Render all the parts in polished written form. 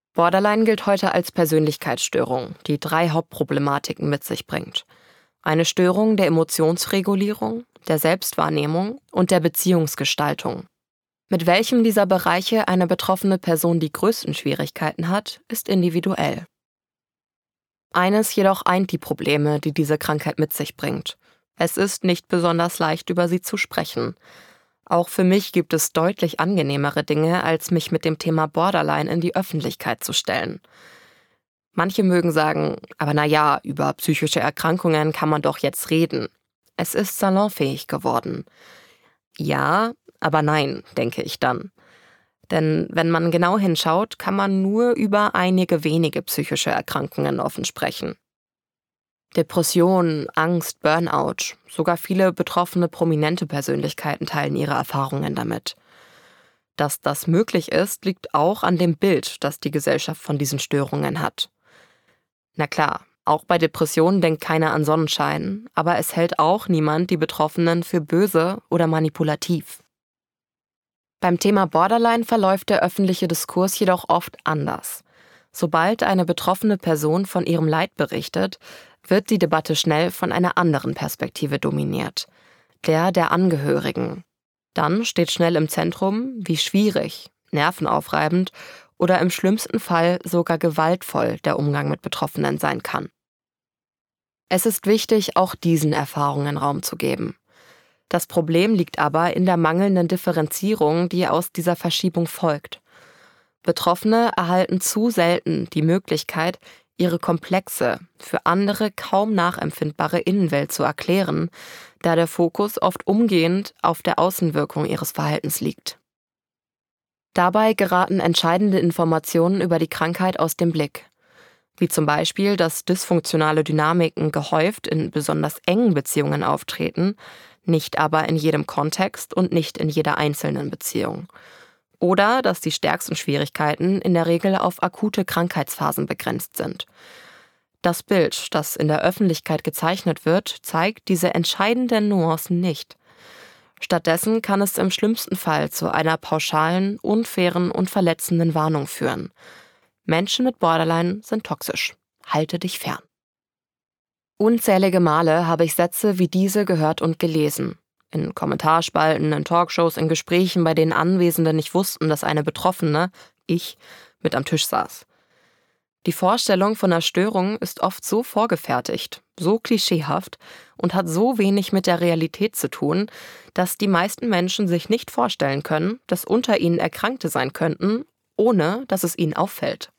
Borderline gilt heute als Persönlichkeitsstörung, die 3 Hauptproblematiken mit sich bringt. Eine Störung der Emotionsregulierung, der Selbstwahrnehmung und der Beziehungsgestaltung. Mit welchem dieser Bereiche eine betroffene Person die größten Schwierigkeiten hat, ist individuell. Eines jedoch eint die Probleme, die diese Krankheit mit sich bringt. Es ist nicht besonders leicht, über sie zu sprechen. Auch für mich gibt es deutlich angenehmere Dinge, als mich mit dem Thema Borderline in die Öffentlichkeit zu stellen. Manche mögen sagen, aber naja, über psychische Erkrankungen kann man doch jetzt reden. Es ist salonfähig geworden. Ja, aber nein, denke ich dann. Denn wenn man genau hinschaut, kann man nur über einige wenige psychische Erkrankungen offen sprechen. Depression, Angst, Burnout, sogar viele betroffene prominente Persönlichkeiten teilen ihre Erfahrungen damit. Dass das möglich ist, liegt auch an dem Bild, das die Gesellschaft von diesen Störungen hat. Na klar, auch bei Depressionen denkt keiner an Sonnenschein, aber es hält auch niemand die Betroffenen für böse oder manipulativ. Beim Thema Borderline verläuft der öffentliche Diskurs jedoch oft anders. Sobald eine betroffene Person von ihrem Leid berichtet, wird die Debatte schnell von einer anderen Perspektive dominiert, der Angehörigen. Dann steht schnell im Zentrum, wie schwierig, nervenaufreibend oder im schlimmsten Fall sogar gewaltvoll der Umgang mit Betroffenen sein kann. Es ist wichtig, auch diesen Erfahrungen Raum zu geben. Das Problem liegt aber in der mangelnden Differenzierung, die aus dieser Verschiebung folgt. Betroffene erhalten zu selten die Möglichkeit, ihre komplexe, für andere kaum nachempfindbare Innenwelt zu erklären, da der Fokus oft umgehend auf der Außenwirkung ihres Verhaltens liegt. Dabei geraten entscheidende Informationen über die Krankheit aus dem Blick, wie zum Beispiel, dass dysfunktionale Dynamiken gehäuft in besonders engen Beziehungen auftreten, nicht aber in jedem Kontext und nicht in jeder einzelnen Beziehung. Oder dass die stärksten Schwierigkeiten in der Regel auf akute Krankheitsphasen begrenzt sind. Das Bild, das in der Öffentlichkeit gezeichnet wird, zeigt diese entscheidenden Nuancen nicht. Stattdessen kann es im schlimmsten Fall zu einer pauschalen, unfairen und verletzenden Warnung führen. Menschen mit Borderline sind toxisch. Halte dich fern. Unzählige Male habe ich Sätze wie diese gehört und gelesen. In Kommentarspalten, in Talkshows, in Gesprächen, bei denen Anwesende nicht wussten, dass eine Betroffene, ich, mit am Tisch saß. Die Vorstellung von einer Störung ist oft so vorgefertigt, so klischeehaft und hat so wenig mit der Realität zu tun, dass die meisten Menschen sich nicht vorstellen können, dass unter ihnen Erkrankte sein könnten, ohne dass es ihnen auffällt.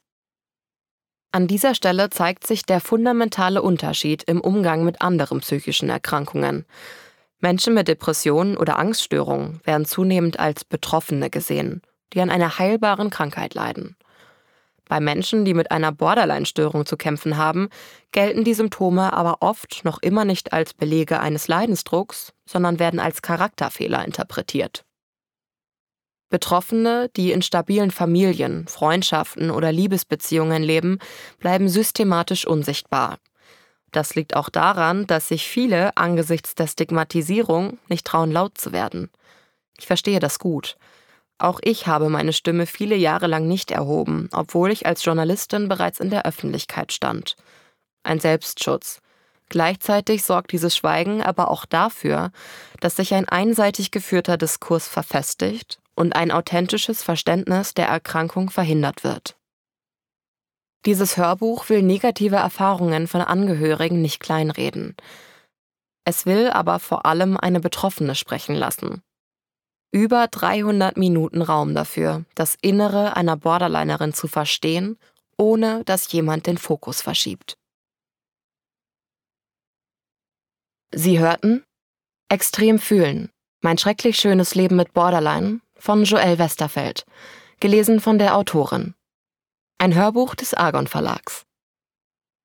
An dieser Stelle zeigt sich der fundamentale Unterschied im Umgang mit anderen psychischen Erkrankungen. Menschen mit Depressionen oder Angststörungen werden zunehmend als Betroffene gesehen, die an einer heilbaren Krankheit leiden. Bei Menschen, die mit einer Borderline-Störung zu kämpfen haben, gelten die Symptome aber oft noch immer nicht als Belege eines Leidensdrucks, sondern werden als Charakterfehler interpretiert. Betroffene, die in stabilen Familien, Freundschaften oder Liebesbeziehungen leben, bleiben systematisch unsichtbar. Das liegt auch daran, dass sich viele angesichts der Stigmatisierung nicht trauen, laut zu werden. Ich verstehe das gut. Auch ich habe meine Stimme viele Jahre lang nicht erhoben, obwohl ich als Journalistin bereits in der Öffentlichkeit stand. Ein Selbstschutz. Gleichzeitig sorgt dieses Schweigen aber auch dafür, dass sich ein einseitig geführter Diskurs verfestigt und ein authentisches Verständnis der Erkrankung verhindert wird. Dieses Hörbuch will negative Erfahrungen von Angehörigen nicht kleinreden. Es will aber vor allem eine Betroffene sprechen lassen. Über 300 Minuten Raum dafür, das Innere einer Borderlinerin zu verstehen, ohne dass jemand den Fokus verschiebt. Sie hörten Extrem fühlen. Mein schrecklich schönes Leben mit Borderline von Joelle Westerfeld, gelesen von der Autorin. Ein Hörbuch des Argon Verlags.